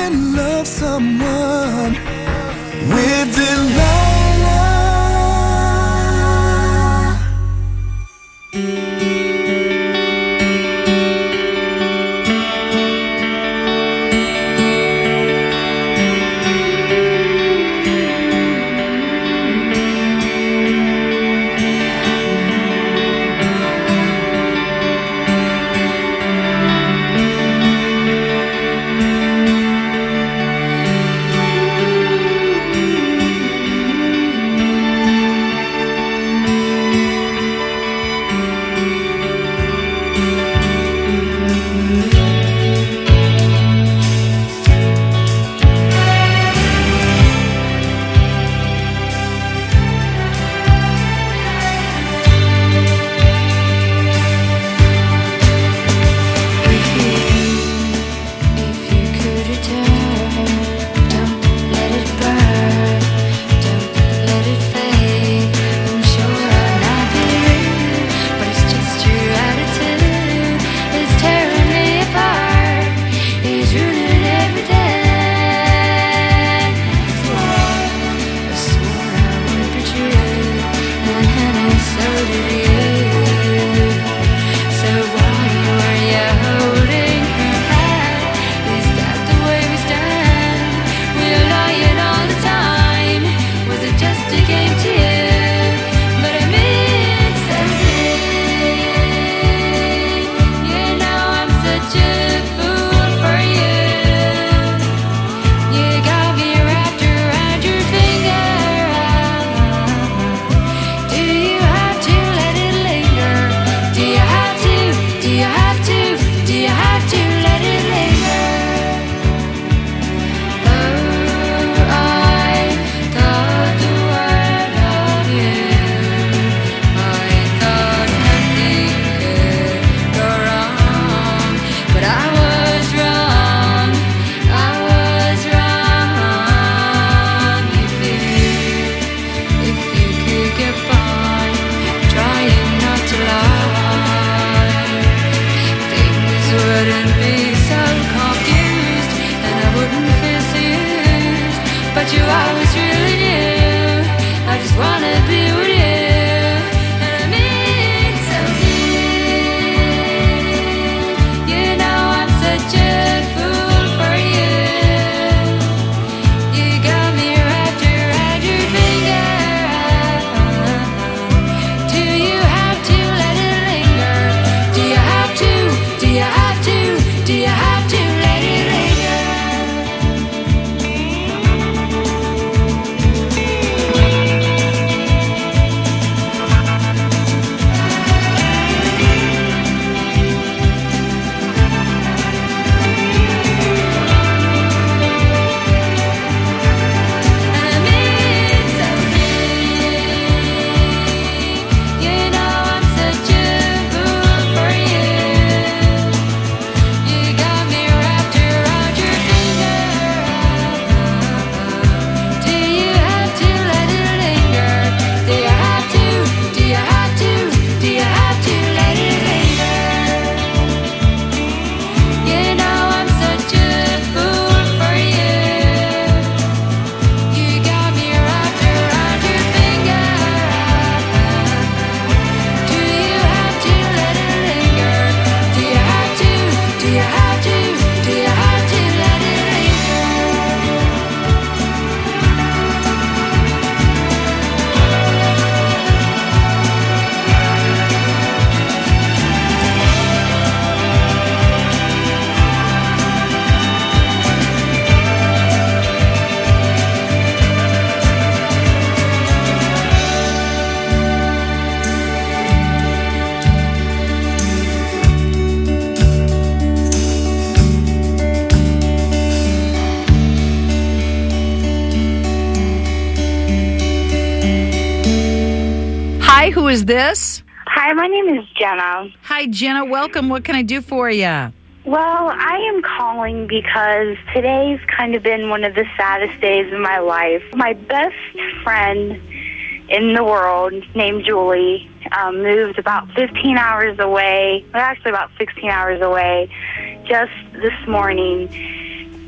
can love someone with Delilah. Hi, who is this? Hi, my name is Jenna. Hi, Jenna. Welcome. What can I do for you? Well, I am calling because today's kind of been one of the saddest days of my life. My best friend in the world, named Julie, moved about 15 hours away, or actually about 16 hours away, just this morning.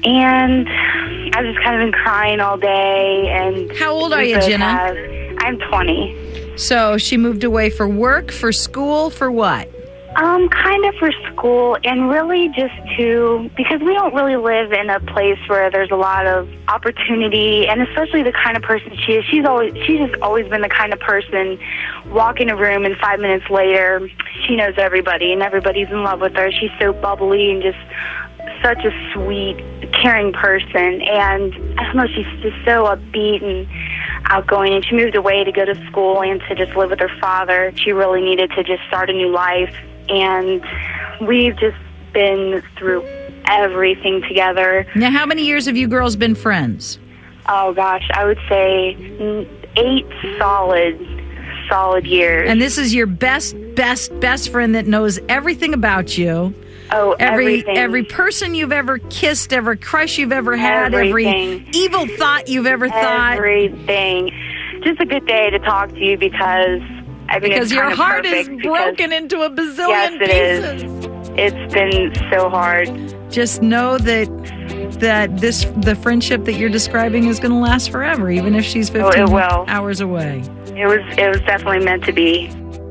And I've just kind of been crying all day. And How old are you, Jenna? I'm 20. So she moved away for work, for school, for what? Kind of for school, and really just because we don't really live in a place where there's a lot of opportunity, and especially the kind of person she is. She's just always been the kind of person, walk in a room and 5 minutes later, she knows everybody and everybody's in love with her. She's so bubbly and just such a sweet, caring person, and I don't know, she's just so upbeat and outgoing, and she moved away to go to school and to just live with her father. She really needed to just start a new life, and we've just been through everything together. Now, how many years have you girls been friends? Oh, gosh, I would say 8 solid years. And this is your best friend that knows everything about you. Oh, everything. Every person you've ever kissed, every crush you've ever had, Everything. every evil thought you've ever thought. Everything. Just a good day to talk to you because, I mean, Because it's your kind of heart is perfect broken into a bazillion yes, it pieces. is. It's been so hard. Just know that the friendship that you're describing is going to last forever, even if she's 15 it will. hours away. It was definitely meant to be.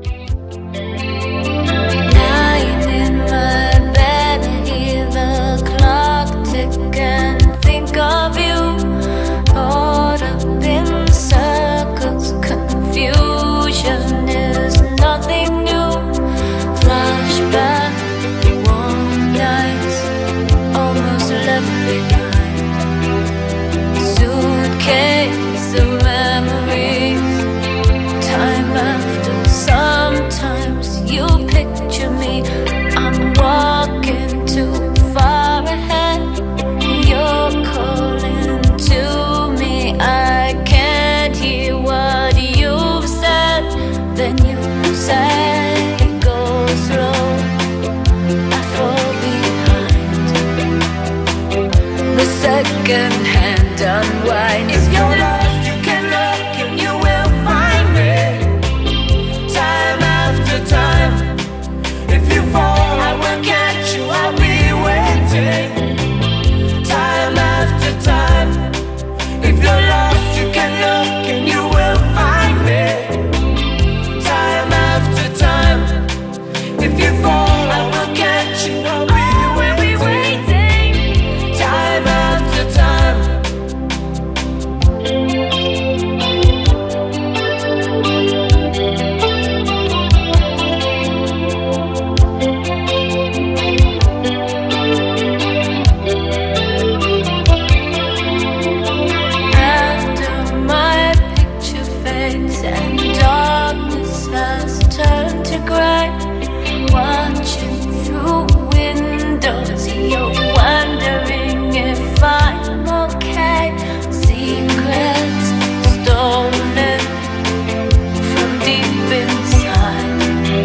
Lying in my bed, I hear the clock tick and think of you. Caught up in circles, confusion is nothing new. Flashback, warm nights, almost left behind. Suitcase of memories, time after. Sometimes you picture me, I'm walking too far ahead. You're calling to me, I can't hear what you've said. Then you say, go slow, I fall behind. The second hand unwind. If you're lost, you can look and you will find me. Time after time. If you fall, I will catch you, I'll be waiting. Time after time. If you're lost, you can look and you will find me. Time after time. If you fall, I will catch you, I'll be waiting. Time after time. After my picture fades and darkness has turned to gray, watching through windows, you're wondering if I'm okay. Secrets stolen from deep inside.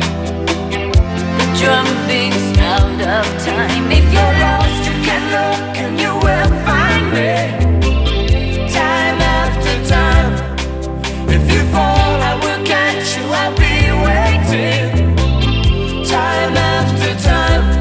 The drum beats out of time. If you're lost, you can look and you will find me. Time after time. If you fall, I will catch you, I'll be waiting. Time after time.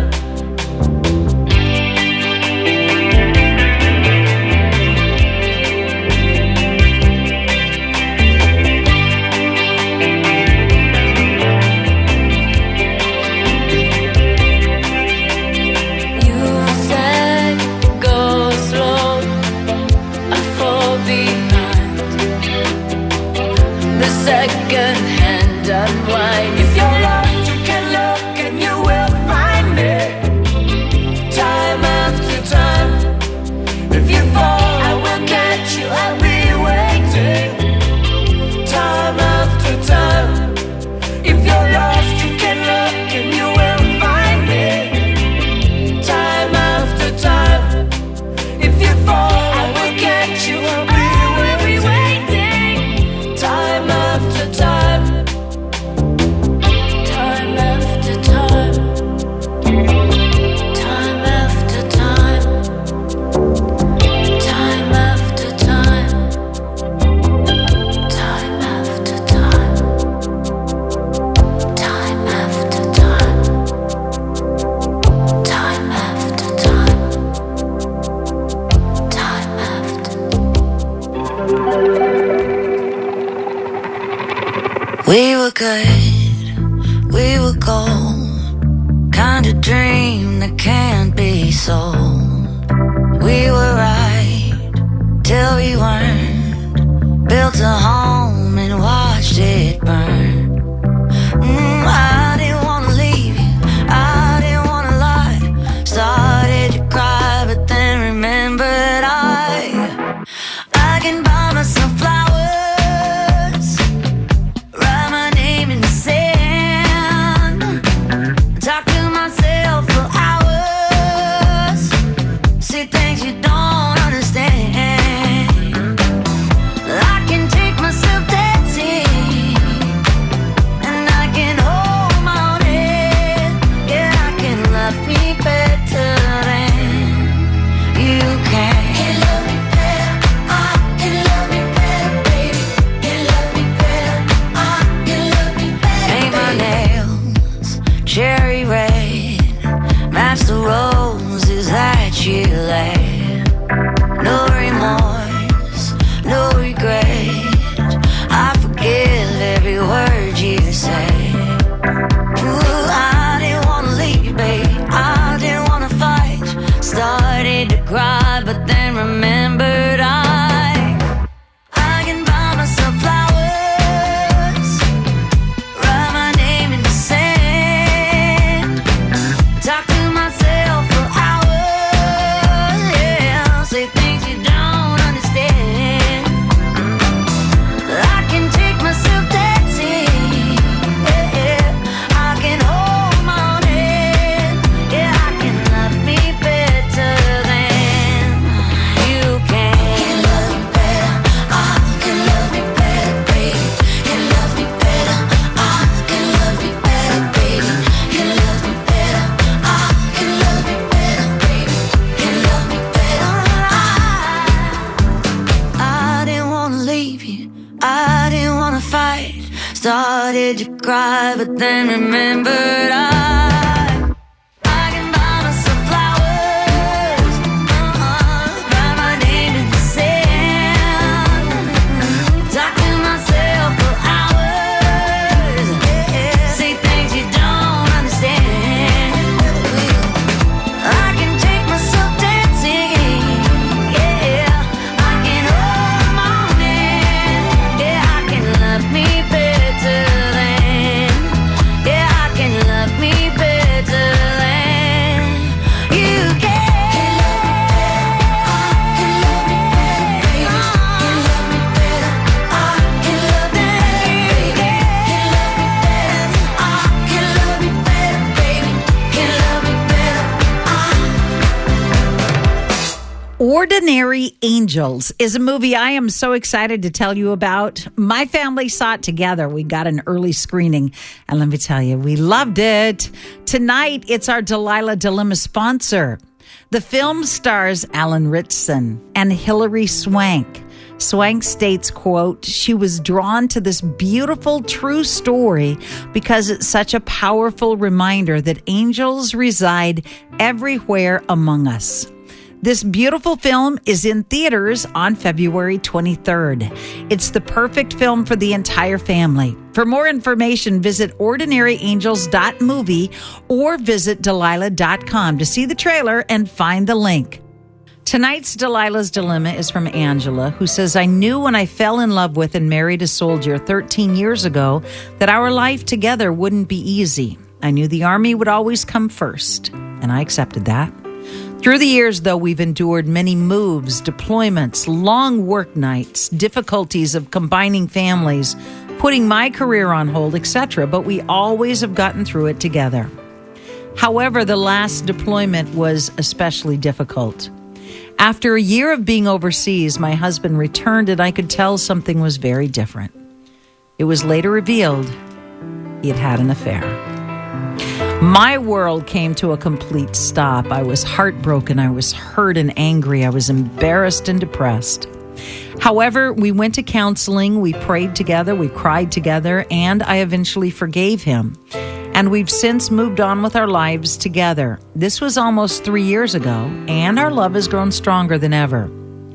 You say, go slow, I fall behind. The second hand unwind. If you're lost, you can look and you will find me. Time after time. If you fall, I will catch you, I'll be waiting. Time after time. If you're lost, you can look and you will find me. Time after time. If you fall, I will catch you, I'll be waiting. Time after time. Time after time. Time after time. Time after time. Time after time. Time after time. Time after time. good, we were gold. Kind of dream that can't be sold. We were right till we weren't. Built a home and watched it burn. I didn't wanna leave you, I didn't wanna lie. Started to cry, but then remembered I can buy myself flowers, write my name in the sand, talk to myself for hours, see things you don't understand. I can take myself dancing, and I can hold my own head. Yeah, I can love me better than you can. Can love me better, I can love me better, baby. Can love me better, I can love me better. Paint my nails cherry red, match the roses that you laid. No remorse, no regret. I forgive every word you say. Ooh, I didn't wanna leave, babe. I didn't wanna fight. Started to cry, but then remembered I can buy myself flowers, write my name in the sand, talk to myself for hours, yeah, say things you don't understand. I can take myself dancing, yeah, I can hold my own head, yeah, I can love me better than you can. Can love me better, I can love me better, baby. Can love me better, I can love me better, baby. Can love me better, I can love me better, baby. Can love me better, I didn't wanna leave you, I didn't wanna fight. Started to cry, but then remembered I can buy myself flowers, write my name in the sand, talk to myself for hours, yeah, say things you don't understand. I can take myself dancing, yeah, I can hold my own hand, yeah, I can love me better than, yeah, I can love me better than you can. Can love me better, I can love me better, baby. Can love me better, I can love me better, baby. Can love me better, I can love me better. Ordinary Angels is a movie I am so excited to tell you about. My family saw it together. We got an early screening, and let me tell you, we loved it. Tonight, it's our Delilah Dilemma sponsor. The film stars Alan Ritchson and Hilary Swank. Swank states, quote, "She was drawn to this beautiful, true story because it's such a powerful reminder that angels reside everywhere among us." This beautiful film is in theaters on February 23rd. It's the perfect film for the entire family. For more information, visit ordinaryangels.movie or visit Delilah.com to see the trailer and find the link. Tonight's Delilah's Dilemma is from Angela, who says, "I knew when I fell in love with and married a soldier 13 years ago that our life together wouldn't be easy. I knew the Army would always come first, and I accepted that. Through the years, though, we've endured many moves, deployments, long work nights, difficulties of combining families, putting my career on hold, etc., but we always have gotten through it together. However, the last deployment was especially difficult. After a year of being overseas, my husband returned and I could tell something was very different. It was later revealed he had had an affair. My world came to a complete stop. I was heartbroken. I was hurt and angry. I was embarrassed and depressed. However, we went to counseling, we prayed together, we cried together, and I eventually forgave him. And we've since moved on with our lives together. This was almost 3 years ago, and our love has grown stronger than ever.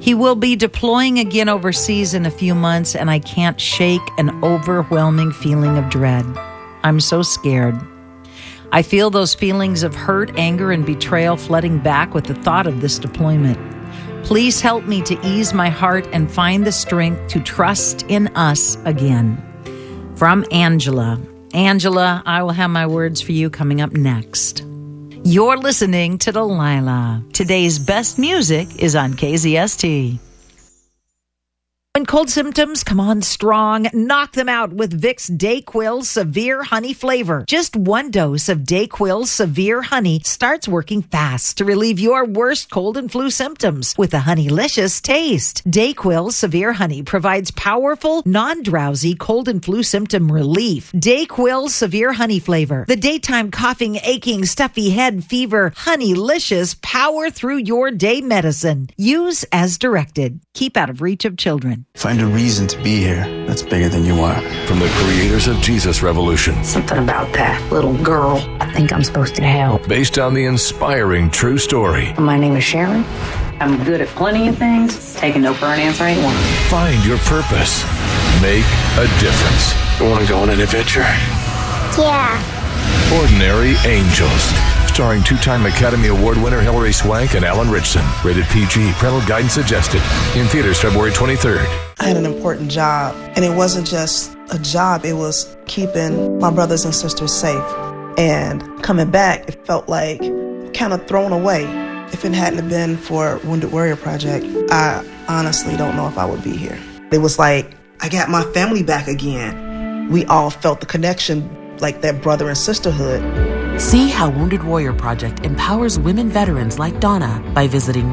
He will be deploying again overseas in a few months, and I can't shake an overwhelming feeling of dread. I'm so scared. I feel those feelings of hurt, anger, and betrayal flooding back with the thought of this deployment. Please help me to ease my heart and find the strength to trust in us again. From Angela. Angela, I will have my words for you coming up next. You're listening to Delilah. Today's best music is on KZST. When cold symptoms come on strong, knock them out with Vicks DayQuil Severe Honey Flavor. Just one dose of DayQuil Severe Honey starts working fast to relieve your worst cold and flu symptoms with a honeylicious taste. DayQuil Severe Honey provides powerful, non-drowsy cold and flu symptom relief. DayQuil Severe Honey Flavor. The daytime coughing, aching, stuffy head, fever, honeylicious power through your day medicine. Use as directed. Keep out of reach of children. Find a reason to be here that's bigger than you are. From the creators of Jesus Revolution. Something about that little girl. I think I'm supposed to help. Based on the inspiring true story. My name is Sharon. I'm good at plenty of things. Taking no for an answer ain't one. Find your purpose. Make a difference. You want to go on an adventure? Yeah. Ordinary Angels. Starring two-time Academy Award winner Hilary Swank and Alan Richson. Rated PG. Parental guidance suggested. In theaters February 23rd. I had an important job, and it wasn't just a job. It was keeping my brothers and sisters safe. And coming back, it felt like kind of thrown away. If it hadn't been for Wounded Warrior Project, I honestly don't know if I would be here. It was like I got my family back again. We all felt the connection, like that brother and sisterhood. See how Wounded Warrior Project empowers women veterans like Donna by visiting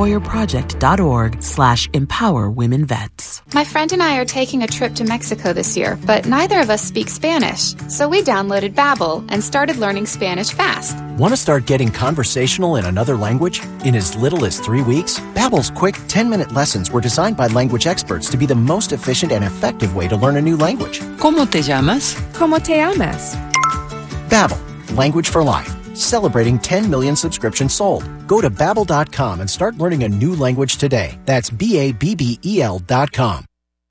woundedwarriorproject.org/empowerwomenvets. My friend and I are taking a trip to Mexico this year, but neither of us speak Spanish. So we downloaded Babbel and started learning Spanish fast. Want to start getting conversational in another language? In as little as 3 weeks, Babbel's quick 10-minute lessons were designed by language experts to be the most efficient and effective way to learn a new language. ¿Cómo te llamas? ¿Cómo te llamas? Babbel, language for life. Celebrating 10 million subscriptions sold. Go to Babbel.com and start learning a new language today. That's BABBEL.com.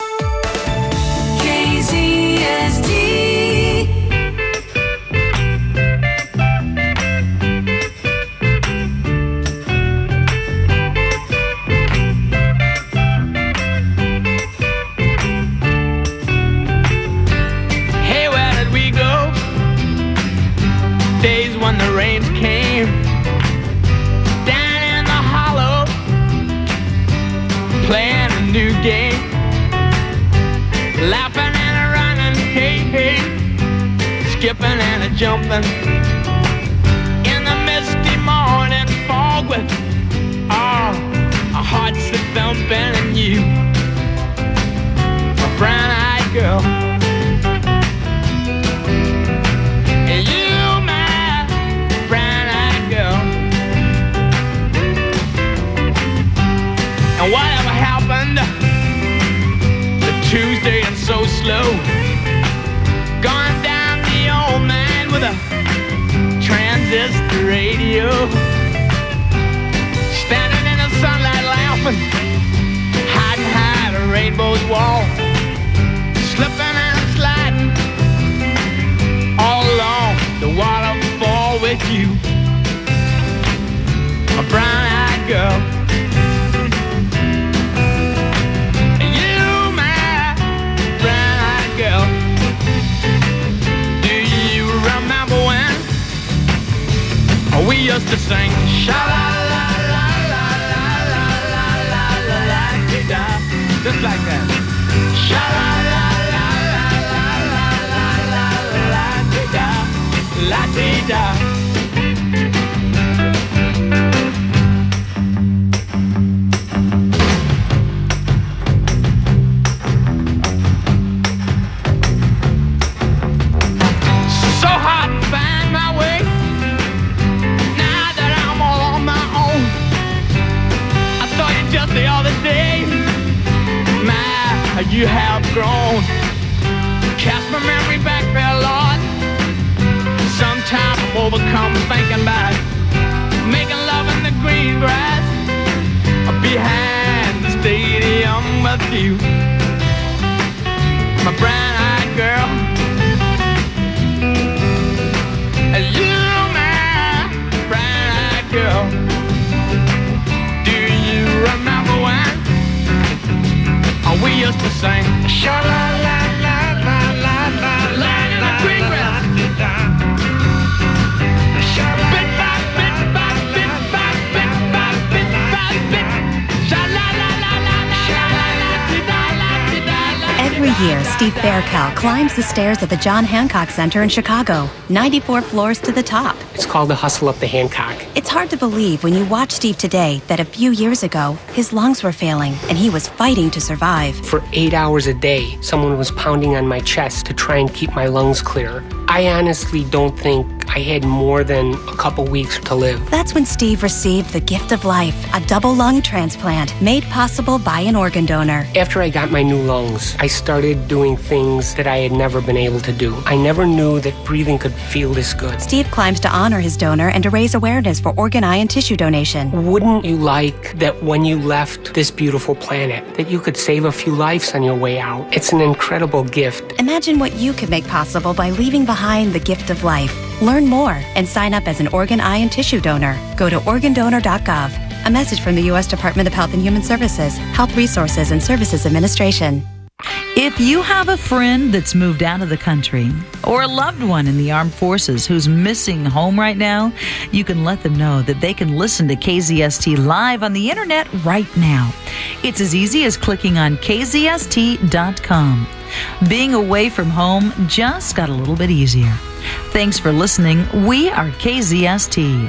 Days when the rains came down in the hollow, playing a new game, laughing and a running, hey, hey, skipping and a jumping in the misty morning fog with our hearts a thumping, and you, a brown-eyed girl. And whatever happened to Tuesday and so slow, gone down the old man with a transistor radio, standing in the sunlight laughing, hiding high at a rainbow's wall, slipping and sliding all along the waterfall with you, a brown-eyed girl. We used to sing sha-la-la-la-la-la-la-la-la-la-la-la-la-la-la-la, just like that. Sha-la-la-la-la-la-la-la-la-la-la-la-la-la. You have grown, cast my memory back there, Lord. Sometimes I'm overcome thinking about making love in the green grass behind this you, my brown-eyed girl. You, my brown-eyed girl. Do you remember when we used to sing sha-la-la-la-la-la-la-la in the creek grass? Every year, Steve Faircal climbs the stairs at the John Hancock Center in Chicago, 94 floors to the top. It's called the Hustle Up the Hancock. It's hard to believe when you watch Steve today that a few years ago, his lungs were failing and he was fighting to survive. For 8 hours a day, someone was pounding on my chest to try and keep my lungs clear. I honestly don't think I had more than a couple weeks to live. That's when Steve received the gift of life, a double lung transplant made possible by an organ donor. After I got my new lungs, I started doing things that I had never been able to do. I never knew that breathing could feel this good. Steve climbs to honor his donor and to raise awareness for organ, eye, and tissue donation. Wouldn't you like that when you left this beautiful planet, that you could save a few lives on your way out? It's an incredible gift. Imagine what you could make possible by leaving behind the gift of life. Learn more and sign up as an organ, eye, and tissue donor. Go to organdonor.gov. A message from the U.S. Department of Health and Human Services, Health Resources and Services Administration. If you have a friend that's moved out of the country or a loved one in the armed forces who's missing home right now, you can let them know that they can listen to KZST live on the internet right now. It's as easy as clicking on kzst.com. Being away from home just got a little bit easier. Thanks for listening. We are KZST.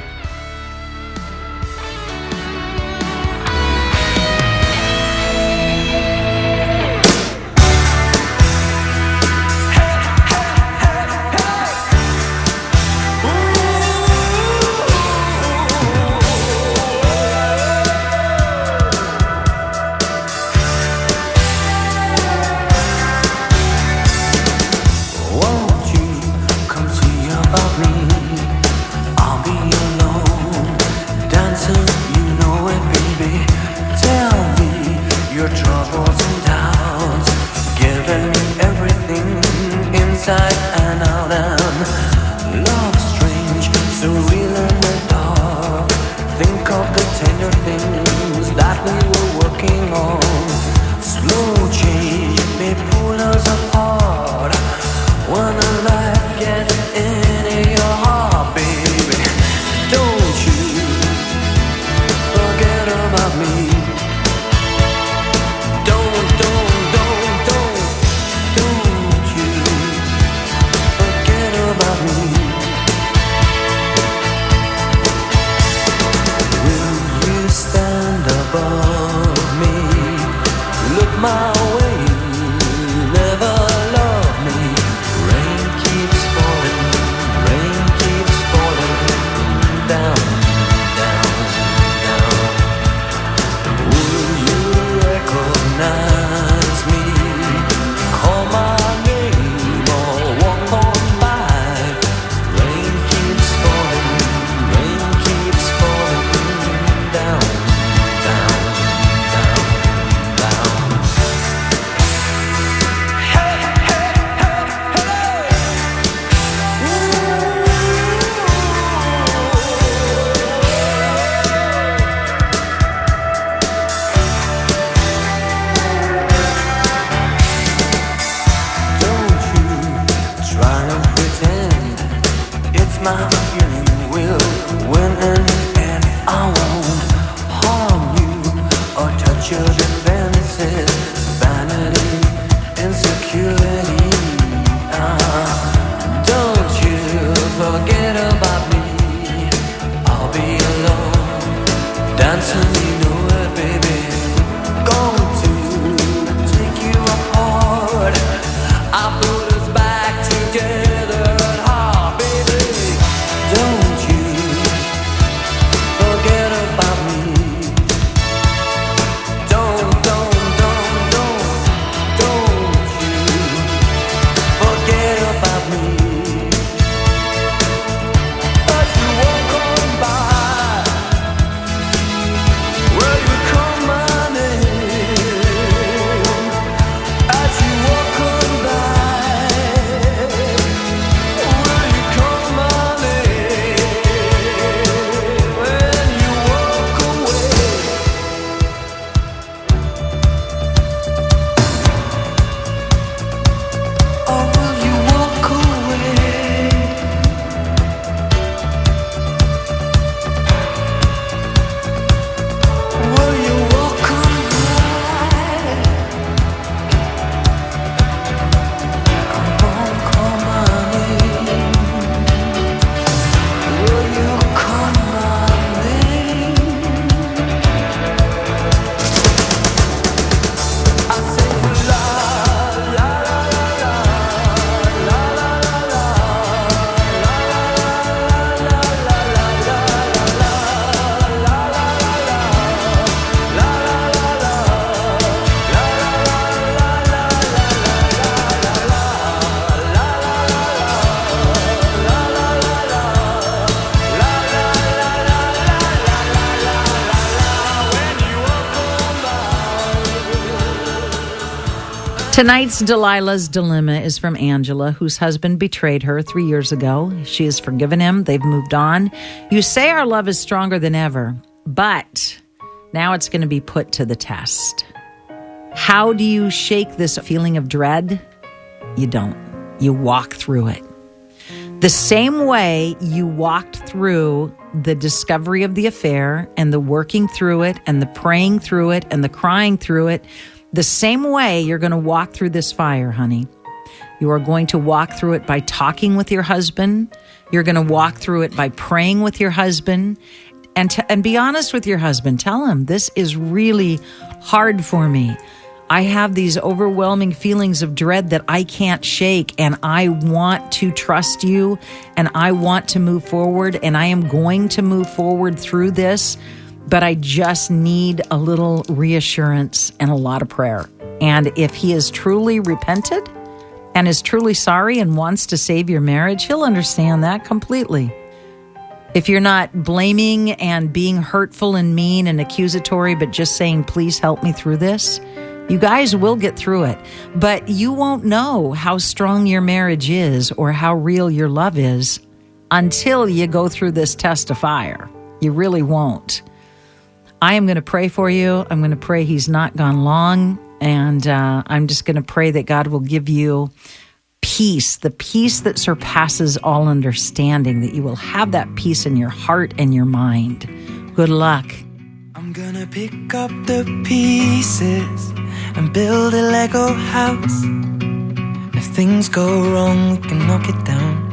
Tonight's Delilah's Dilemma is from Angela, whose husband betrayed her 3 years ago. She has forgiven him. They've moved on. You say our love is stronger than ever, but now it's going to be put to the test. How do you shake this feeling of dread? You don't. You walk through it. The same way you walked through the discovery of the affair and the working through it and the praying through it and the crying through it, the same way you're going to walk through this fire, honey. You are going to walk through it by talking with your husband. You're going to walk through it by praying with your husband. And be honest with your husband. Tell him, this is really hard for me. I have these overwhelming feelings of dread that I can't shake, and I want to trust you, and I want to move forward, and I am going to move forward through this. But I just need a little reassurance and a lot of prayer. And if he is truly repented and is truly sorry and wants to save your marriage, he'll understand that completely. If you're not blaming and being hurtful and mean and accusatory, but just saying, please help me through this, you guys will get through it. But you won't know how strong your marriage is or how real your love is until you go through this test of fire. You really won't. I am going to pray for you. I'm going to pray he's not gone long. And I'm just going to pray that God will give you peace, the peace that surpasses all understanding, that you will have that peace in your heart and your mind. Good luck. I'm going to pick up the pieces and build a Lego house. If things go wrong, we can knock it down.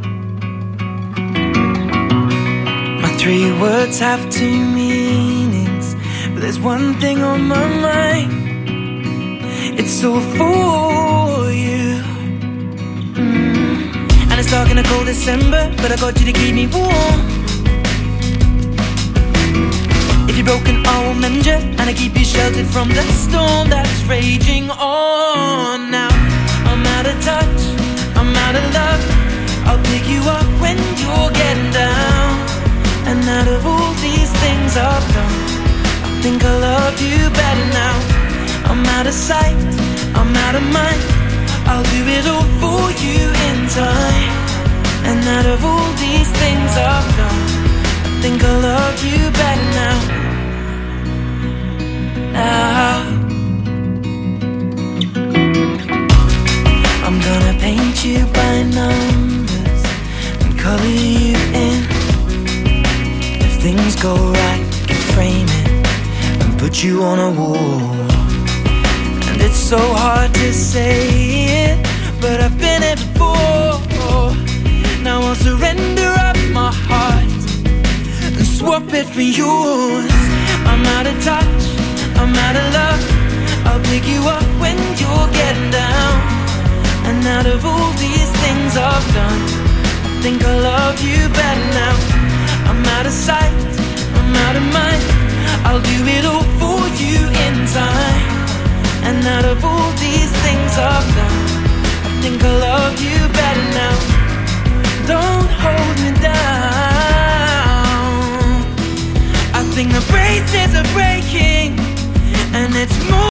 My 3 words have 2 meanings, but there's one thing on my mind. It's all for you. And it's dark in a cold December, but I got you to keep me warm. If you're broken, I will mend you, and I keep you sheltered from the storm that's raging on. Now I'm out of touch, I'm out of love. I'll pick you up when you're getting down. And out of all these things I've done, I think I love you better now. I'm out of sight, I'm out of mind. I'll do it all for you in time. And out of all these things I've done, I think I love you better now. Now I'm gonna paint you by numbers and color you in. If things go right, we can frame it and put you on a wall. And it's so hard to say it, but I've been it before. Now I'll surrender up my heart and swap it for yours. I'm out of touch, I'm out of love. I'll pick you up when you're getting down. And out of all these things I've done, I think I love you better now. I'm out of sight, I'm out of mind. I'll do it all for you in time. And out of all these things I've done, I think I love you better now. Don't hold me down. I think the braces are breaking, and it's more